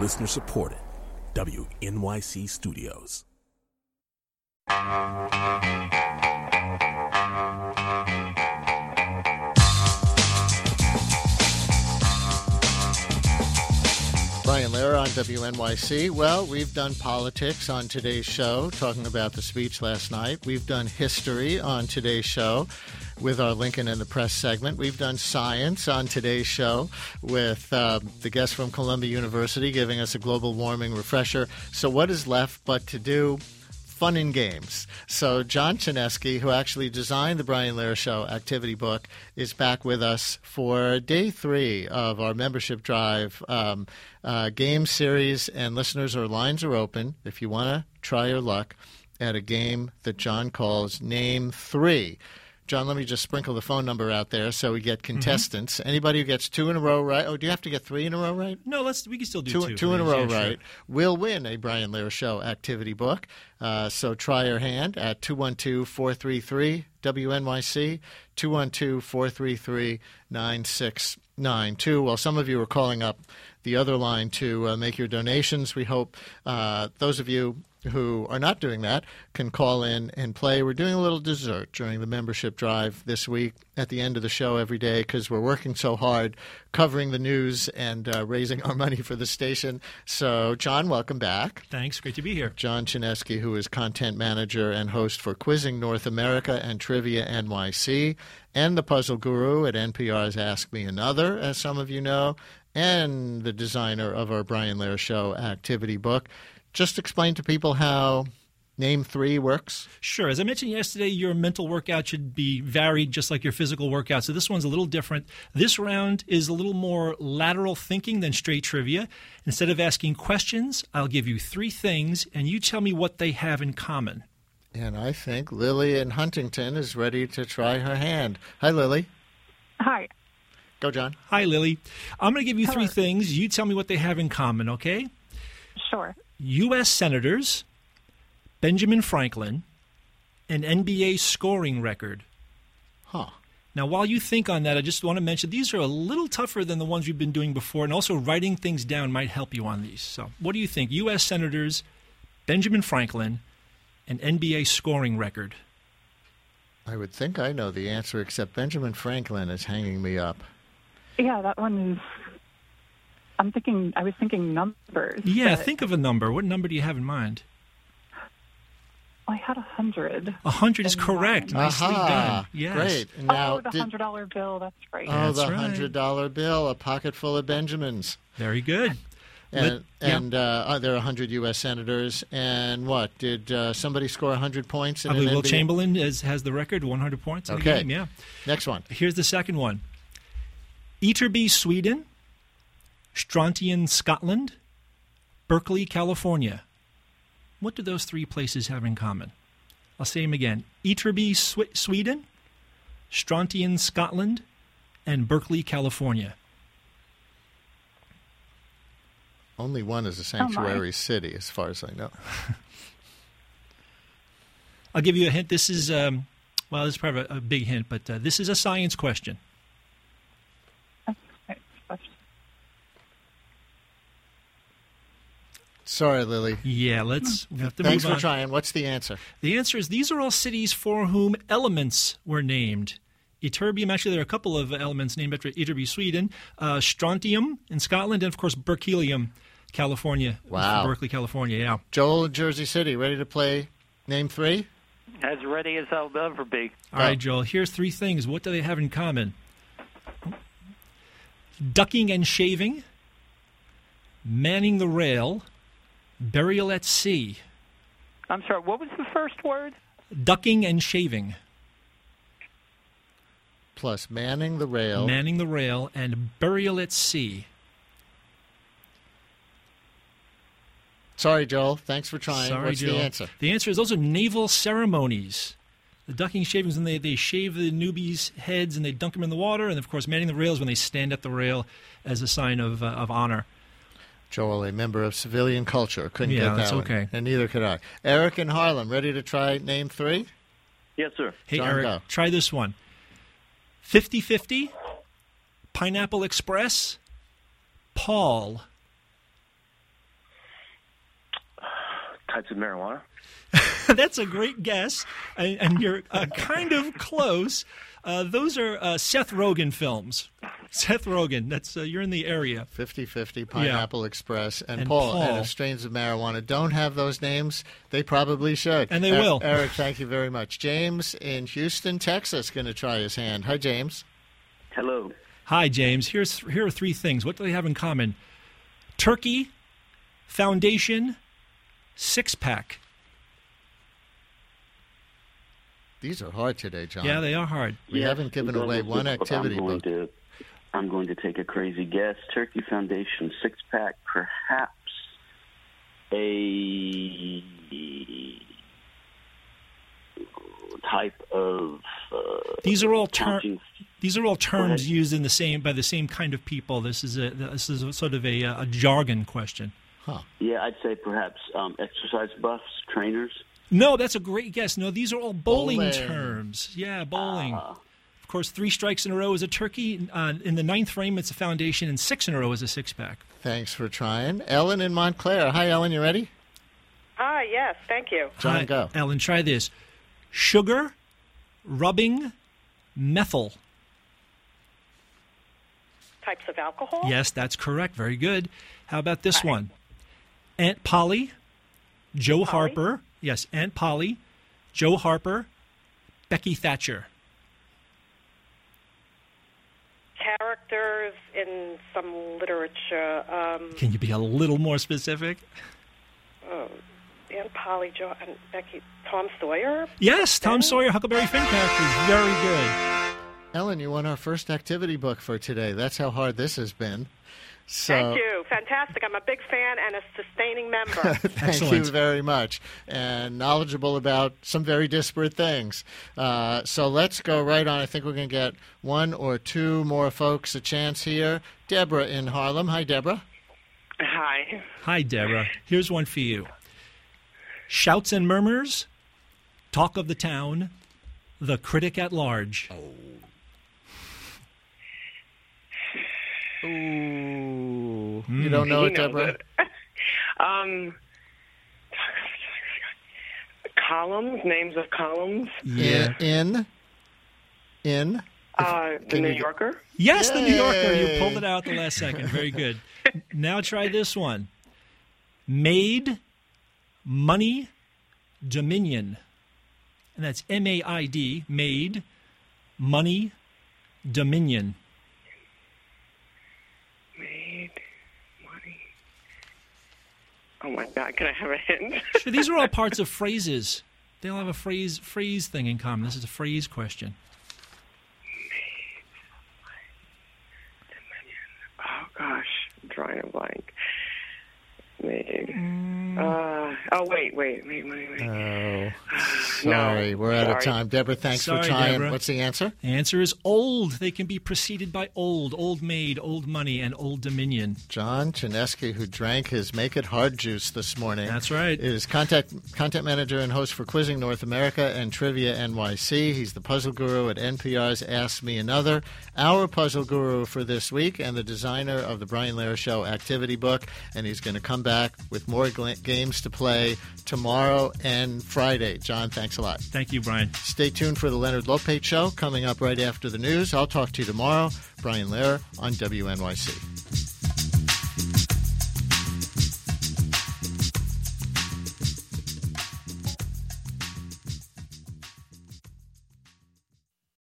Listener supported. WNYC Studios. Brian Lehrer on WNYC. Well, we've done politics on today's show, talking about the speech last night. We've done history on today's show with our Lincoln in the Press segment. We've done science on today's show with the guest from Columbia University giving us a global warming refresher. So what is left but to do fun and games? So John Chaneski, who actually designed the Brian Lehrer Show activity book, is back with us for day 3 of our membership drive game series. And listeners, our lines are open if you want to try your luck at a game that John calls Name 3. John, let me just sprinkle the phone number out there so we get contestants. Mm-hmm. Anybody who gets 2 in a row right. Oh, do you have to get 3 in a row right? No, we can still do 2. 2 in a row right. Sure. Will win a Brian Lehrer Show activity book. So try your hand at 212-433-WNYC, 212-433-9692. Well, some of you are calling up the other line to make your donations. We hope those of you who are not doing that can call in and play. We're doing a little dessert during the membership drive this week at the end of the show every day because we're working so hard covering the news and raising our money for the station. So, John, welcome back. Thanks. Great to be here. John Chaneski, who is content manager and host for Quizzing North America and Trivia NYC, and the puzzle guru at NPR's Ask Me Another, as some of you know, and the designer of our Brian Lehrer Show activity book. Just explain to people how Name 3 works. Sure. As I mentioned yesterday, your mental workout should be varied just like your physical workout. So this one's a little different. This round is a little more lateral thinking than straight trivia. Instead of asking questions, I'll give you 3 things, and you tell me what they have in common. And I think Lily in Huntington is ready to try her hand. Hi, Lily. Hi. Go, John. Hi, Lily. I'm going to give you 3 things. You tell me what they have in common, okay? Sure. U.S. Senators, Benjamin Franklin, an NBA scoring record. Huh. Now, while you think on that, I just want to mention these are a little tougher than the ones we've been doing before, and also writing things down might help you on these. So what do you think? U.S. Senators, Benjamin Franklin, an NBA scoring record. I would think I know the answer, except Benjamin Franklin is hanging me up. Yeah, that one is... I was thinking numbers. Yeah, think of a number. What number do you have in mind? I had 100. 100 is correct. Nicely done. Yes. Great. Now, the $100 bill. That's right. Oh, That's the right. $100 bill, a pocket full of Benjamins. Very good. And there are 100 U.S. senators. And what? Did somebody score 100 points in I believe an Will NBA? Chamberlain has the record, 100 points in the game. Yeah. Next one. Here's the second one. Ytterby, Sweden, Strontian, Scotland, Berkeley, California. What do those 3 places have in common? I'll say them again. Ytterby, Sweden, Strontian, Scotland, and Berkeley, California. Only one is a sanctuary city, as far as I know. I'll give you a hint. This is, this is probably a big hint, but this is a science question. Sorry, Lily. Yeah, we have to move on. Thanks for trying. What's the answer? The answer is these are all cities for whom elements were named. Ytterbium, actually, there are a couple of elements named after Ytterby, Sweden. Strontium in Scotland, and, of course, Berkelium, California. Wow. Berkeley, California, yeah. Joel in Jersey City, ready to play Name 3? As ready as I'll ever be. All right, Joel, here's 3 things. What do they have in common? Ducking and shaving, manning the rail, burial at sea. I'm sorry, what was the first word? Ducking and shaving. Plus manning the rail. Manning the rail and burial at sea. Sorry, Joel. Thanks for trying. Sorry, What's Joel. the answer? The answer is those are naval ceremonies. The ducking shavings, when they shave the newbies' heads and they dunk them in the water. And, of course, manning the rail is when they stand at the rail as a sign of honor. Joel, a member of civilian culture. Couldn't get that that's one. okay. And neither could I. Eric in Harlem, ready to try Name 3? Yes, sir. Hey, John, Eric, go. try this one. 50-50, Pineapple Express, Paul. Types of marijuana. That's a great guess, and you're kind of close. Those are Seth Rogen films. Seth Rogen, that's you're in the area. 50-50, Pineapple Express, and Paul. And if strains of marijuana don't have those names, they probably should. And they will. Eric, thank you very much. James in Houston, Texas, going to try his hand. Hi, James. Hello. Hi, James. Here are three things. What do they have in common? Turkey, foundation, six-pack. These are hard today, John. Yeah, they are hard. We haven't given away one activity book. I'm going to take a crazy guess. Turkey Foundation, six-pack, perhaps a type of These are all counting. These are all terms used in by the same kind of people. This is sort of a jargon question. Yeah, I'd say perhaps exercise buffs, trainers. No, that's a great guess. No, these are all bowling Bowling. terms. Yeah, bowling. Of course, 3 strikes in a row is a turkey. In the 9th frame, it's a foundation, and 6 in a row is a six-pack. Thanks for trying. Ellen in Montclair. Hi, Ellen. You ready? Hi, yes, thank you. John, Hi, go. Ellen, try this. Sugar, rubbing, methyl. Types of alcohol? Yes, that's correct. Very good. How about this one? Aunt Polly, Joe Harper. Yes, Aunt Polly, Joe Harper, Becky Thatcher. Characters in some literature. Can you be a little more specific? Aunt Polly, Joe, and Becky. Tom Sawyer? Yes, Tom Sawyer, Huckleberry Finn characters. Very good. Ellen, you won our first activity book for today. That's how hard this has been. So, Thank you. Fantastic. I'm a big fan and a sustaining member. Thank Excellent. you very much. And knowledgeable about some very disparate things. So let's go right on. I think we're going to get 1 or 2 more folks a chance here. Deborah in Harlem. Hi, Deborah. Hi. Hi, Deborah. Here's one for you. Shouts and murmurs, talk of the town, the critic at large. Ooh. You don't know it, Deborah? Columns, names of columns. Yeah. In. The Can New you- Yorker. Yes, the New Yorker. You Yay. pulled it out at the last second. Very good. Now try this one. Maid, money, dominion. And that's M-A-I-D, maid, money, dominion. Made money. Oh my God! Can I have a hint? Sure, these are all parts of phrases. They all have a phrase thing in common. This is a phrase question. Oh gosh, I'm drawing a blank. Made. Wait. Oh, sorry. We're out of sorry. time. Deborah, thanks Sorry, for trying. Deborah. What's the answer? The answer is old. They can be preceded by old maid, old money, and old dominion. John Chinesky, who drank his Make It Hard juice this morning. That's right. Is content manager and host for Quizzing North America and Trivia NYC. He's the puzzle guru at NPR's Ask Me Another, our puzzle guru for this week, and the designer of the Brian Lehrer Show activity book. And he's going to come back with more games to play tomorrow and Friday. John, thanks a lot. Thank you, Brian. Stay tuned for the Leonard Lopate Show coming up right after the news. I'll talk to you tomorrow. Brian Lehrer on WNYC.